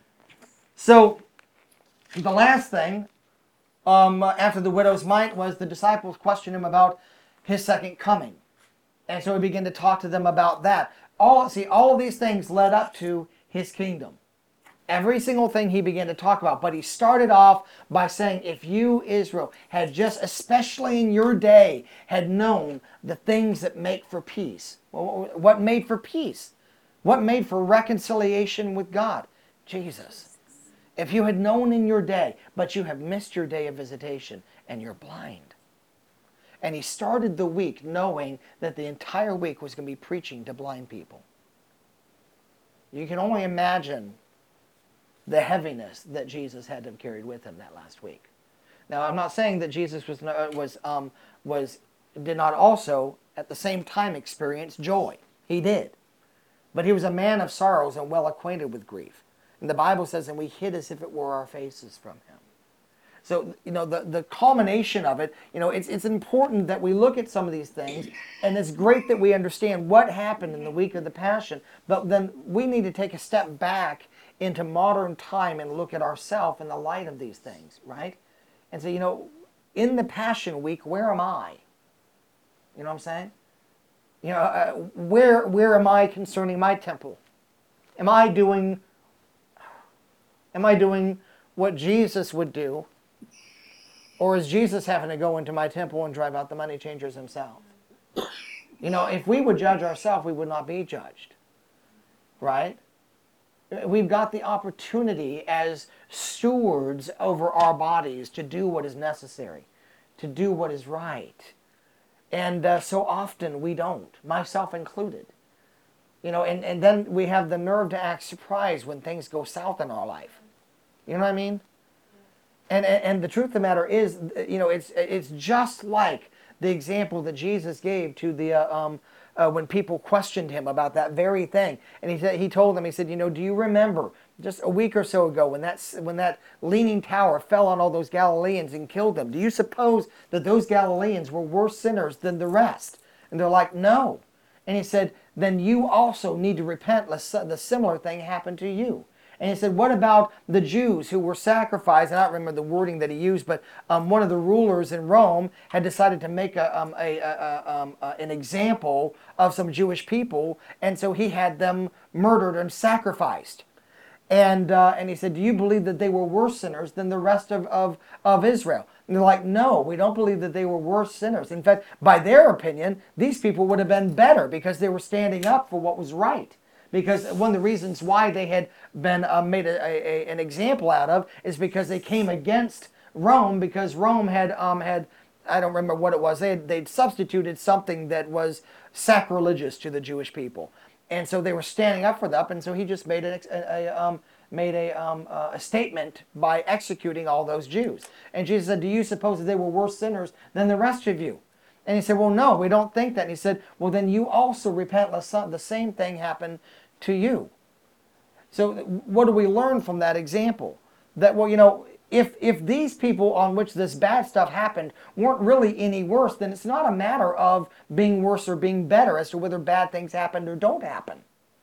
So, the last thing, um, after the widow's mite, was the disciples questioned him about his second coming. And so he began to talk to them about that. All, see, all of these things led up to his kingdom. Every single thing he began to talk about. But he started off by saying, if you, Israel, had just, especially in your day, had known the things that make for peace. Well, what made for peace? What made for reconciliation with God? Jesus. If you had known in your day, but you have missed your day of visitation and you're blind. And he started the week knowing that the entire week was going to be preaching to blind people. You can only imagine the heaviness that Jesus had to have carried with him that last week. Now, I'm not saying that Jesus was was um, was did not also at the same time experience joy. He did, but he was a man of sorrows and well acquainted with grief. And the Bible says, "And we hid as if it were our faces from him." So, you know, the, the culmination of it, you know, it's, it's important that we look at some of these things, and it's great that we understand what happened in the week of the Passion, but then we need to take a step back into modern time and look at ourselves in the light of these things, right? And say, you know, in the Passion Week, where am I? You know what I'm saying? You know, uh, where, where am I concerning my temple? Am I doing, am I doing what Jesus would do? Or is Jesus having to go into my temple and drive out the money changers himself? You know, if we would judge ourselves, we would not be judged. Right? We've got the opportunity as stewards over our bodies to do what is necessary, to do what is right. And uh, so often we don't, myself included. You know, and, and then we have the nerve to act surprised when things go south in our life. You know what I mean? And, and and the truth of the matter is, you know, it's it's just like the example that Jesus gave to the uh, um uh, when people questioned him about that very thing, and he said he told them, he said, you know, do you remember just a week or so ago when that when that leaning tower fell on all those Galileans and killed them? Do you suppose that those Galileans were worse sinners than the rest? And they're like, no. And he said, then you also need to repent lest the similar thing happen to you. And he said, what about the Jews who were sacrificed? And I don't remember the wording that he used, but um, one of the rulers in Rome had decided to make a, um, a, a, a, um, a, an example of some Jewish people. And so he had them murdered and sacrificed. And uh, and he said, do you believe that they were worse sinners than the rest of, of, of Israel? And they're like, no, we don't believe that they were worse sinners. In fact, by their opinion, these people would have been better because they were standing up for what was right. Because one of the reasons why they had been uh, made a, a, an example out of is because they came against Rome, because Rome had, um, had I don't remember what it was, they had, they'd substituted something that was sacrilegious to the Jewish people. And so they were standing up for that, and so he just made, an, a, a, um, made a, um, uh, a statement by executing all those Jews. And Jesus said, do you suppose that they were worse sinners than the rest of you? And he said, well, no, we don't think that. And he said, well, then you also repent lest the same thing happen to you. So what do we learn from that example? That, well, you know, if if these people on which this bad stuff happened weren't really any worse, then it's not a matter of being worse or being better as to whether bad things happened or don't happen.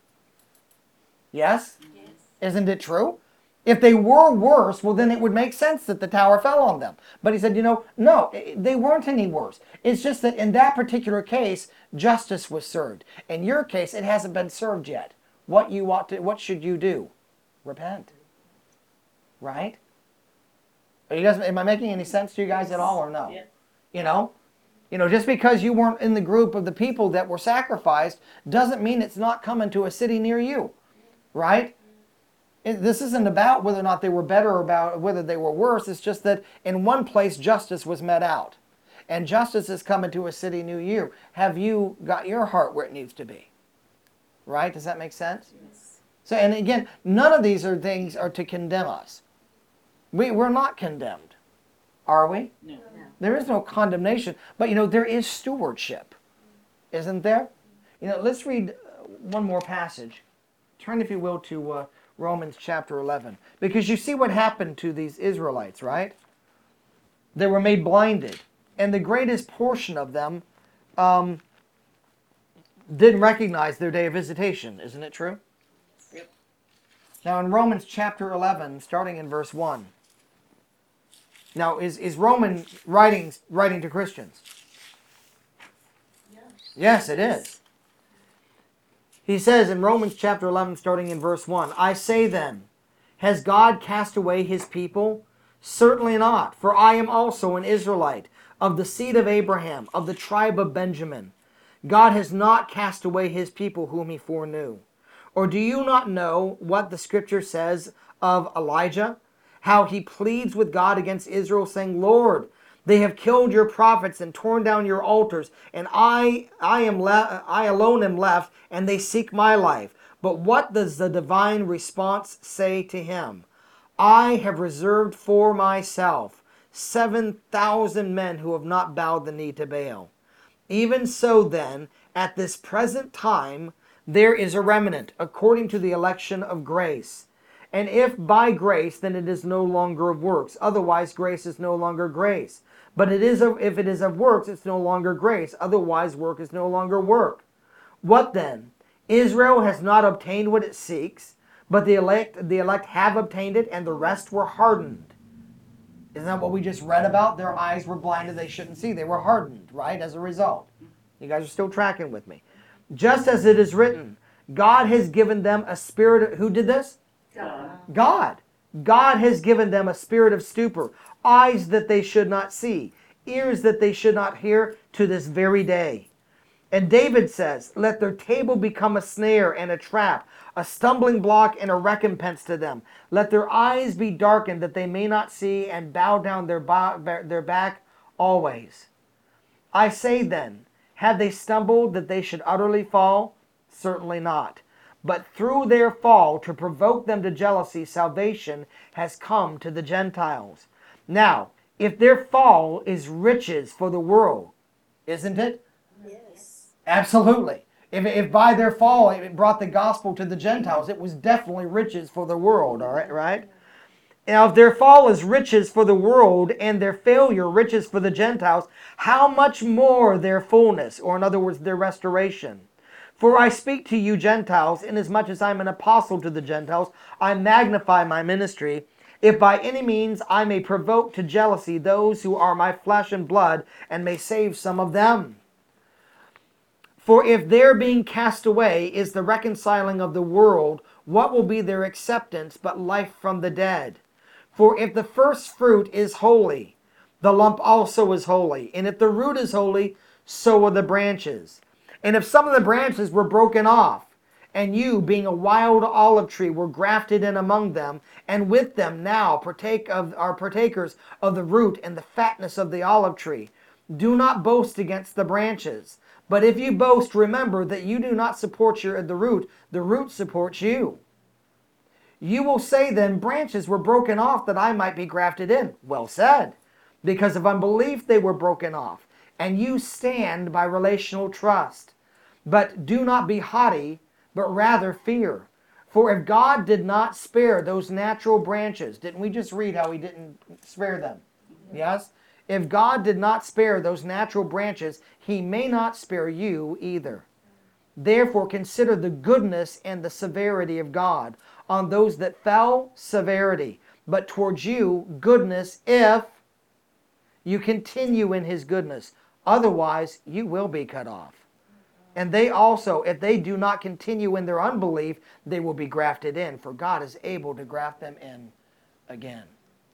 Yes? Yes. Isn't it true? If they were worse, well, then it would make sense that the tower fell on them. But he said, you know, no, they weren't any worse. It's just that in that particular case, justice was served. In your case, it hasn't been served yet. What you ought to, what should you do? Repent. Right? Are you guys, am I making any sense to you guys at all or no? Yeah. You know? You know, just because you weren't in the group of the people that were sacrificed doesn't mean it's not coming to a city near you. Right? This isn't about whether or not they were better or about whether they were worse. It's just that in one place justice was met out. And justice is coming to a city near you. Have you got your heart where it needs to be? Right? Does that make sense? Yes. So, and again, none of these are things are to condemn us. We, we're not condemned. Are we? No. No. There is no condemnation. But, you know, there is stewardship. Isn't there? You know, let's read one more passage. Turn, if you will, to Uh, Romans chapter eleven. Because you see what happened to these Israelites, right? They were made blinded. And the greatest portion of them um, didn't recognize their day of visitation. Isn't it true? Yep. Now in Romans chapter eleven, starting in verse one. Now is, is Roman writing, writing to Christians? Yes. Yes, it is. He says in Romans chapter eleven, starting in verse one, I say then, Has God cast away his people? Certainly not, for I am also an Israelite, of the seed of Abraham, of the tribe of Benjamin. God has not cast away his people whom he foreknew. Or do you not know what the scripture says of Elijah? How he pleads with God against Israel, saying, Lord, they have killed your prophets and torn down your altars, and I, I am le- I alone am left, and they seek my life. But what does the divine response say to him? I have reserved for myself seven thousand men who have not bowed the knee to Baal. Even so then, at this present time, there is a remnant, according to the election of grace. And if by grace, then it is no longer of works. Otherwise, grace is no longer grace. But it is of, if it is of works, it's no longer grace. Otherwise, work is no longer work. What then? Israel has not obtained what it seeks, but the elect, the elect have obtained it, and the rest were hardened. Isn't that what we just read about? Their eyes were blinded, they shouldn't see. They were hardened, right, as a result. You guys are still tracking with me. Just as it is written, God has given them a spirit of, who did this? God. God. God has given them a spirit of stupor, eyes that they should not see, ears that they should not hear, to this very day. And David says, let their table become a snare and a trap, a stumbling block and a recompense to them. Let their eyes be darkened that they may not see, and bow down their, bo- their back always. I say then, had they stumbled that they should utterly fall? Certainly not. But through their fall, to provoke them to jealousy, salvation has come to the Gentiles. Now, if their fall is riches for the world, isn't it? Yes. Absolutely. If, if by their fall it brought the gospel to the Gentiles, it was definitely riches for the world, all right, right? Now, if their fall is riches for the world and their failure riches for the Gentiles, how much more their fullness, or in other words, their restoration? For I speak to you Gentiles, inasmuch as I am an apostle to the Gentiles, I magnify my ministry, if by any means I may provoke to jealousy those who are my flesh and blood, and may save some of them. For if their being cast away is the reconciling of the world, what will be their acceptance but life from the dead? For if the first fruit is holy, the lump also is holy. And if the root is holy, so are the branches. And if some of the branches were broken off, and you, being a wild olive tree, were grafted in among them, and with them now partake of are partakers of the root and the fatness of the olive tree, do not boast against the branches. But if you boast, remember that you do not support your, the root, the root supports you. You will say then, branches were broken off that I might be grafted in. Well said. Because of unbelief they were broken off. And you stand by relational trust. But do not be haughty, but rather fear. For if God did not spare those natural branches, didn't we just read how he didn't spare them? Yes? If God did not spare those natural branches, he may not spare you either. Therefore consider the goodness and the severity of God. On those that fell, severity. But towards you, goodness, if you continue in his goodness. Otherwise, you will be cut off. And they also, if they do not continue in their unbelief, they will be grafted in. For God is able to graft them in again.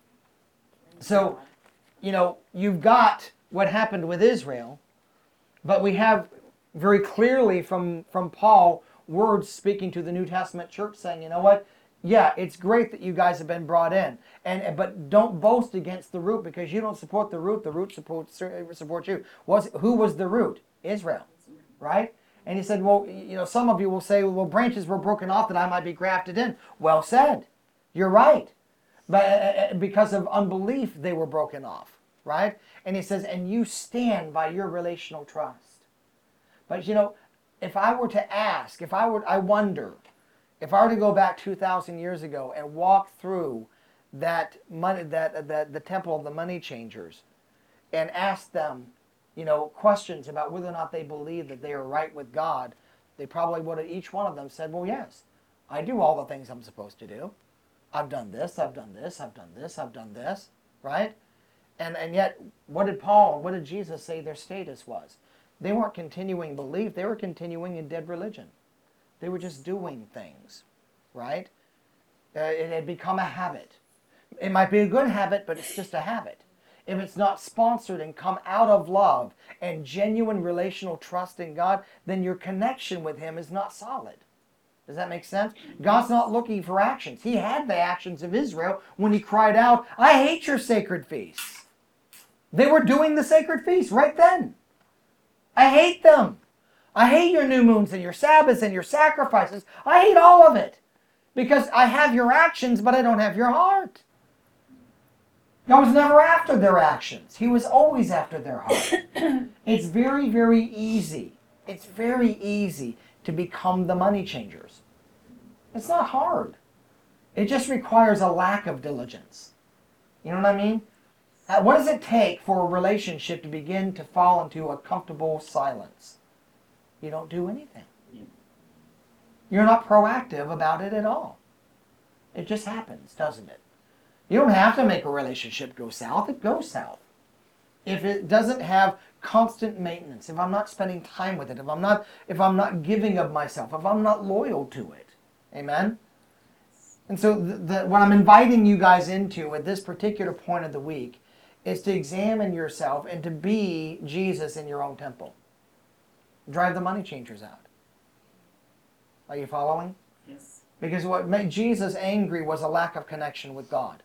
So, you know, you've got what happened with Israel. But we have very clearly from, from Paul words speaking to the New Testament church saying, you know what? Yeah, it's great that you guys have been brought in. and But don't boast against the root because you don't support the root. The root supports, supports you. Was, who was the root? Israel. Right? And he said, well, you know, some of you will say, well, branches were broken off that I might be grafted in. Well said. You're right. But uh, because of unbelief, they were broken off. Right? And he says, and you stand by your relational trust. But, you know, if I were to ask, if I were, I wonder, if I were to go back two thousand years ago and walk through that money, that, that the temple of the money changers, and ask them, you know, questions about whether or not they believe that they are right with God, they probably would have, each one of them said, well, yes, I do all the things I'm supposed to do. I've done this, I've done this, I've done this, I've done this, right? And and yet, what did Paul, what did Jesus say their status was? They weren't continuing belief, they were continuing in dead religion. They were just doing things, right? Uh, it had become a habit. It might be a good habit, but it's just a habit. If it's not sponsored and come out of love and genuine relational trust in God, then your connection with Him is not solid. Does that make sense? God's not looking for actions. He had the actions of Israel when He cried out, I hate your sacred feasts. They were doing the sacred feasts right then. I hate them. I hate your new moons and your Sabbaths and your sacrifices. I hate all of it. Because I have your actions, but I don't have your heart. God was never after their actions. He was always after their heart. It's very, very easy. It's very easy to become the money changers. It's not hard. It just requires a lack of diligence. You know what I mean? Uh, what does it take for a relationship to begin to fall into a comfortable silence? You don't do anything. You're not proactive about it at all. It just happens, doesn't it? You don't have to make a relationship go south. It goes south. If it doesn't have constant maintenance, if I'm not spending time with it, if I'm not, if I'm not giving of myself, if I'm not loyal to it. Amen? And so the, the, what I'm inviting you guys into at this particular point of the week is to examine yourself and to be Jesus in your own temple. Drive the money changers out. Are you following? Yes. Because what made Jesus angry was a lack of connection with God.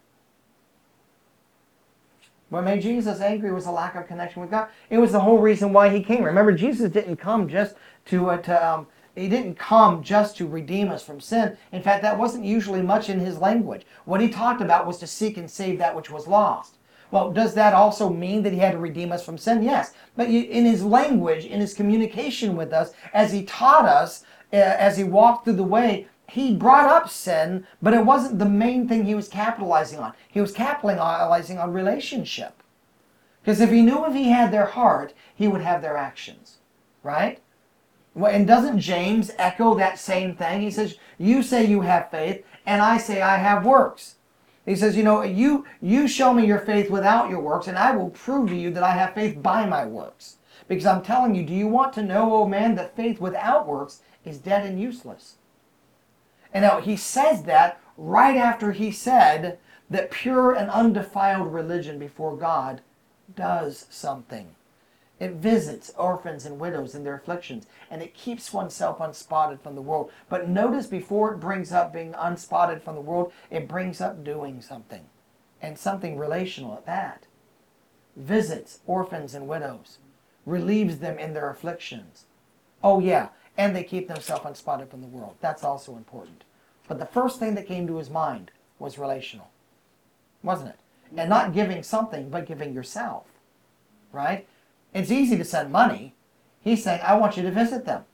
What made Jesus angry was a lack of connection with God. It was the whole reason why He came. Remember, Jesus didn't come just to, uh, to um, He didn't come just to redeem us from sin. In fact, that wasn't usually much in His language. What He talked about was to seek and save that which was lost. Well, does that also mean that He had to redeem us from sin? Yes. But in His language, in His communication with us, as He taught us, uh, as He walked through the way, He brought up sin, but it wasn't the main thing He was capitalizing on. He was capitalizing on relationship. Because if He knew if He had their heart, He would have their actions. Right? Well, and doesn't James echo that same thing? He says, you say you have faith, and I say I have works. He says, you know, you, you show me your faith without your works, and I will prove to you that I have faith by my works. Because I'm telling you, do you want to know, oh man, that faith without works is dead and useless? And now He says that right after He said that pure and undefiled religion before God does something. It visits orphans and widows in their afflictions, and it keeps oneself unspotted from the world. But notice, before it brings up being unspotted from the world, it brings up doing something, and something relational at that. Visits orphans and widows, relieves them in their afflictions. Oh yeah, and they keep themselves unspotted from the world. That's also important. But the first thing that came to His mind was relational, wasn't it? And not giving something, but giving yourself, right? It's easy to send money. He's saying, I want you to visit them.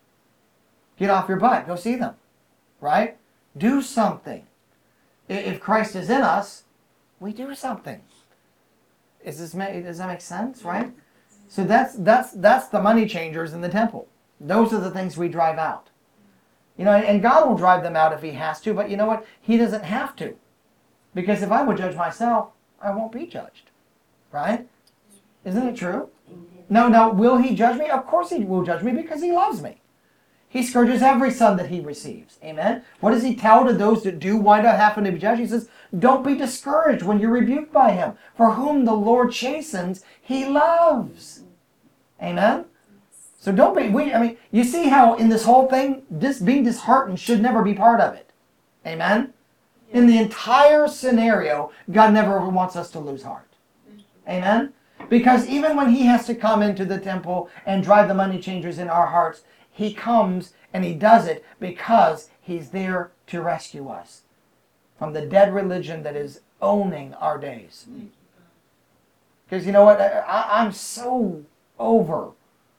Get off your butt. Go see them. Right? Do something. If Christ is in us, we do something. Is this, does that make sense? Right? So that's, that's, that's the money changers in the temple. Those are the things we drive out. You know, and God will drive them out if He has to, but you know what? He doesn't have to. Because if I would judge myself, I won't be judged. Right? Isn't it true? No, no, will He judge me? Of course He will judge me, because He loves me. He scourges every son that He receives. Amen? What does He tell to those that do wind up having to be judged? He says, don't be discouraged when you're rebuked by Him. For whom the Lord chastens, He loves. Amen? So don't be, we, I mean, you see how in this whole thing, this being disheartened should never be part of it. Amen? In the entire scenario, God never wants us to lose heart. Amen? Because even when He has to come into the temple and drive the money changers in our hearts, He comes and He does it because He's there to rescue us from the dead religion that is owning our days. Because you know what? I, I'm so over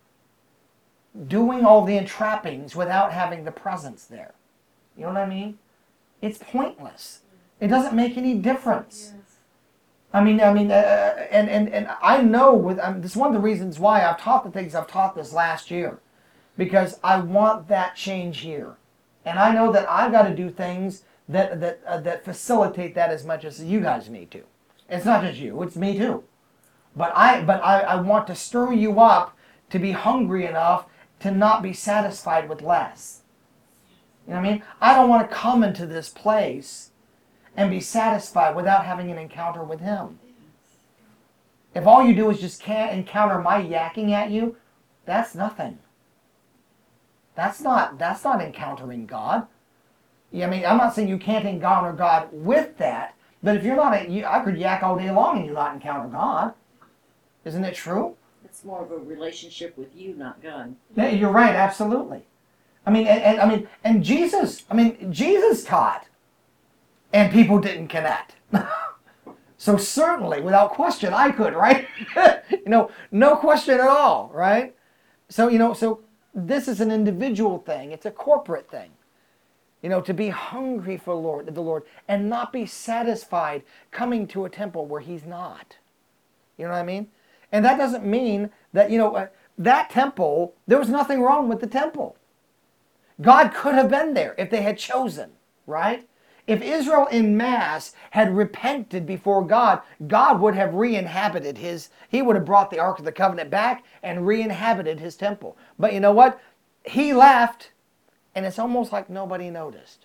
doing all the entrappings without having the presence there. You know what I mean? It's pointless. It doesn't make any difference. I mean, I mean, uh, and, and, and I know with um, this is one of the reasons why I've taught the things I've taught this last year, because I want that change here, and I know that I've got to do things that that uh, that facilitate that as much as you guys need to. It's not just you; it's me too. But I but I, I want to stir you up to be hungry enough to not be satisfied with less. You know what I mean? I don't want to come into this place and be satisfied without having an encounter with him. If all you do is just can't encounter my yakking at you, that's nothing. That's not that's not encountering God. Yeah, I mean, I'm not saying you can't encounter God with that, but if you're not, a, you, I could yak all day long and you not encounter God. Isn't it true? It's more of a relationship with you, not God. Yeah, you're right, absolutely. I mean, and, and I mean, and Jesus. I mean, Jesus taught, and people didn't connect. So certainly, without question, I could, right? You know, no question at all, right? So you know, so this is an individual thing. It's a corporate thing. You know, to be hungry for Lord, the Lord and not be satisfied coming to a temple where He's not. You know what I mean? And that doesn't mean that, you know, uh, that temple, there was nothing wrong with the temple. God could have been there if they had chosen, right? If Israel in mass had repented before God, God would have re-inhabited his, he would have brought the Ark of the Covenant back and re-inhabited his temple. But you know what? He left, and it's almost like nobody noticed.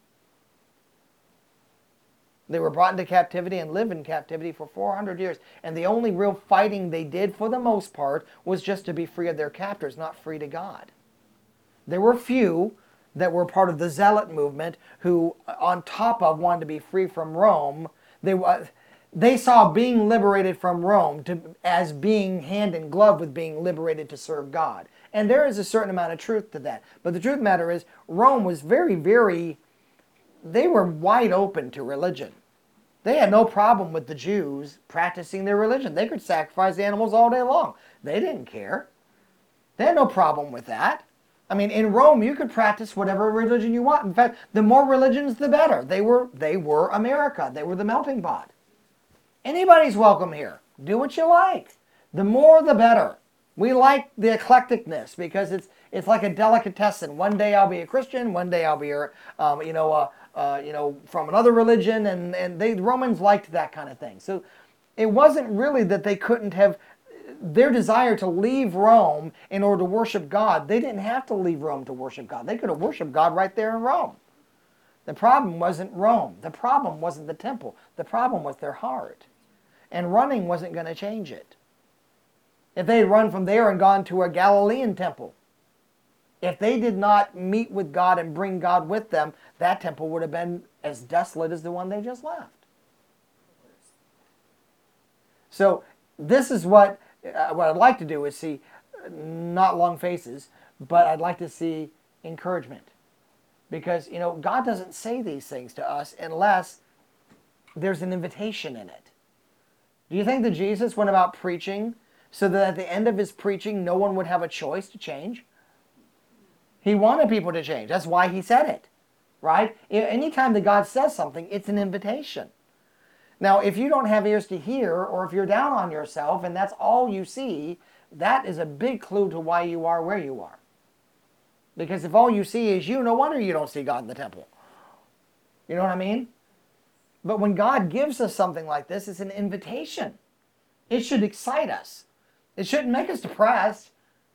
They were brought into captivity and lived in captivity for four hundred years. And the only real fighting they did, for the most part, was just to be free of their captors, not free to God. There were few that were part of the Zealot movement who, on top of wanting to be free from Rome, they, they saw being liberated from Rome to, as being hand in glove with being liberated to serve God. And there is a certain amount of truth to that. But the truth of the matter is, Rome was very, very... they were wide open to religion. They had no problem with the Jews practicing their religion. They could sacrifice animals all day long. They didn't care. They had no problem with that. I mean, in Rome, you could practice whatever religion you want. In fact, the more religions, the better. They were, they were America. They were the melting pot. Anybody's welcome here. Do what you like. The more, the better. We like the eclecticness because it's it's like a delicatessen. One day I'll be a Christian. One day I'll be, um, you know, uh, uh, you know, from another religion, and and they the Romans liked that kind of thing. So it wasn't really that they couldn't have their desire to leave Rome in order to worship God. They didn't have to leave Rome to worship God. They could have worshiped God right there in Rome. The problem wasn't Rome. The problem wasn't the temple. The problem was their heart, and running wasn't going to change it. If they had run from there and gone to a Galilean temple, if they did not meet with God and bring God with them, that temple would have been as desolate as the one they just left. So this is what, uh, what I'd like to do is see, not long faces, but I'd like to see encouragement. Because, you know, God doesn't say these things to us unless there's an invitation in it. Do you think that Jesus went about preaching so that at the end of his preaching, no one would have a choice to change? He wanted people to change. That's why he said it, right? Anytime that God says something, it's an invitation. Now, if you don't have ears to hear, or if you're down on yourself and that's all you see, that is a big clue to why you are where you are. Because if all you see is you, no wonder you don't see God in the temple. You know what I mean? But when God gives us something like this, it's an invitation. It should excite us. It shouldn't make us depressed.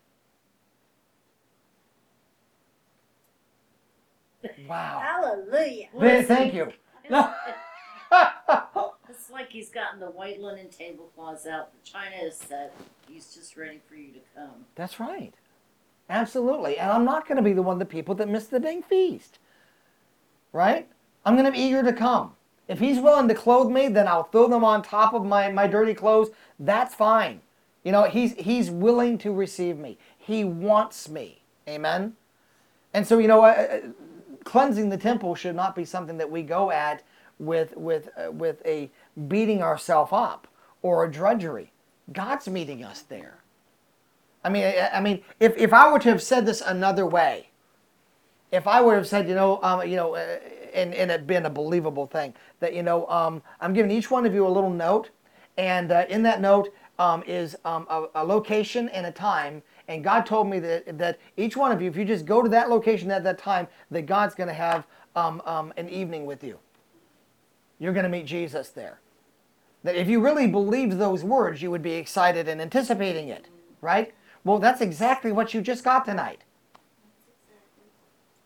Wow. Hallelujah. Th- Thank you. No. It's like he's gotten the white linen tablecloths out. The china is set. He's just ready for you to come. That's right. Absolutely. And I'm not going to be the one of the people that miss the dang feast. Right? I'm going to be eager to come. If he's willing to clothe me, then I'll throw them on top of my, my dirty clothes. That's fine. You know, he's, he's willing to receive me. He wants me. Amen? And so, you know, uh, cleansing the temple should not be something that we go at with, with, uh, with a beating ourselves up or a drudgery. God's meeting us there. I mean, I, I mean, if, if I were to have said this another way, if I would have said, you know, um, you know, uh, and, and it been a believable thing, that, you know, um, I'm giving each one of you a little note, and uh, in that note um, is um, a, a location and a time, and God told me that, that each one of you, if you just go to that location at that time, that God's going to have um, um, an evening with you. You're going to meet Jesus there. That if you really believed those words, you would be excited and anticipating it, right? Well, that's exactly what you just got tonight.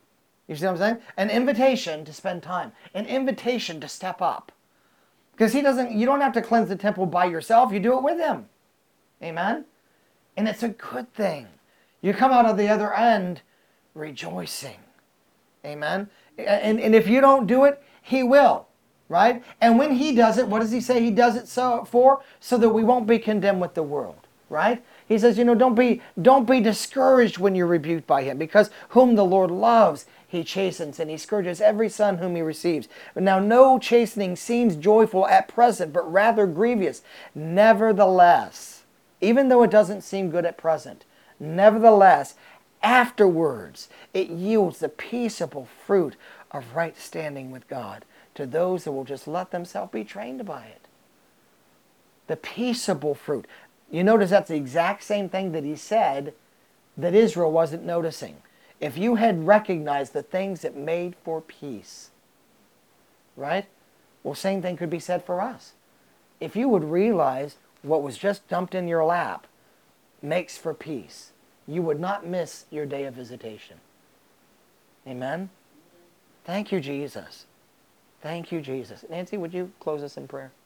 You see what I'm saying? An invitation to spend time. An invitation to step up. Because he doesn't, you don't have to cleanse the temple by yourself. You do it with him. Amen? And it's a good thing. You come out of the other end rejoicing. Amen? And, and if you don't do it, he will. Right? And when he does it, what does he say he does it so for? So that we won't be condemned with the world. Right? He says, you know, don't be, don't be discouraged when you're rebuked by him, because whom the Lord loves, he chastens, and he scourges every son whom he receives. But now no chastening seems joyful at present, but rather grievous. Nevertheless, even though it doesn't seem good at present, nevertheless, afterwards, it yields the peaceable fruit of right standing with God to those that will just let themselves be trained by it. The peaceable fruit. You notice that's the exact same thing that he said that Israel wasn't noticing. If you had recognized the things that made for peace, right? Well, same thing could be said for us. If you would realize what was just dumped in your lap makes for peace, you would not miss your day of visitation. Amen? Thank you, Jesus. Thank you, Jesus. Nancy, would you close us in prayer?